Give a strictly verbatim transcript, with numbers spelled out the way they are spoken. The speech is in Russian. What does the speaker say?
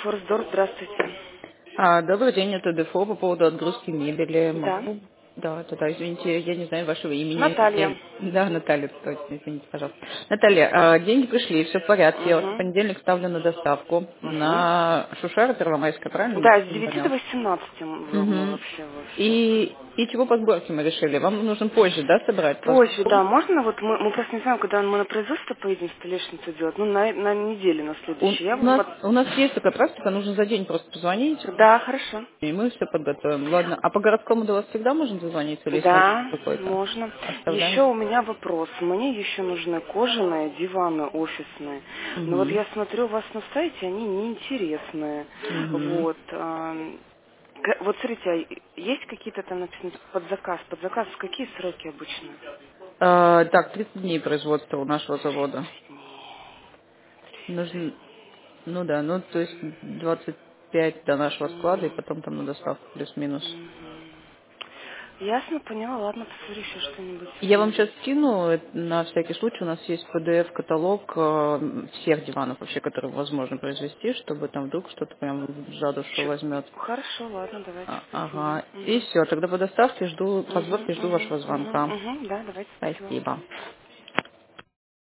Форсдор, здравствуйте. А, добрый день, это Дефо по поводу отгрузки мебели. Да. Могу? Да, да, да, извините, я не знаю вашего имени. Наталья. Я- Да, Наталья, точно, извините, пожалуйста. Наталья, а, деньги пришли, все в порядке. Я в Угу. понедельник ставлю на доставку Угу. на Шушара Первомайска, правильно? Да, с Не девяти до поняла. восемнадцати мы мы Угу. вообще во все. И, и чего по сборке мы решили? Вам нужно позже, да, собрать? Позже, Поскольку да, можно вот мы, мы просто не знаем, когда мы на производство поедем столешницу делать, ну на, на неделю на у, следующую. Я у нас, вот. у нас есть такая практика, нужно за день просто позвонить, Да, хорошо. и мы все подготовим. Ладно, а по городскому до вас всегда можно дозвониться или есть маршрут Да, какой-то? можно. Еще Оставляем? у меня вопрос. Мне еще нужны кожаные диваны офисные. Но вот Угу. я смотрю, у вас на сайте они неинтересные. Угу. Вот. ам, к- Вот смотрите, а есть какие-то там написано под заказ? Под заказ в какие сроки обычно? А, так, тридцать дней производства у нашего завода. Нужно, ну да, ну то есть двадцать пять до нашего склада и М, потом там на доставку плюс-минус. мгм. Ясно, поняла. Ладно, посмотрю еще что-нибудь. Я вам М. сейчас скину, э, на всякий случай, у нас есть пи ди эф-каталог э, всех диванов вообще, которые возможно произвести, чтобы там вдруг что-то прям за душу Чё- возьмет. Хорошо, ладно, давайте, А, спасибо. ага. И Мгм. все, тогда по доставке жду, по Мгм, сборке жду мгм, вашего мгм, звонка. мгм. Да, давайте, спасибо. Спасибо.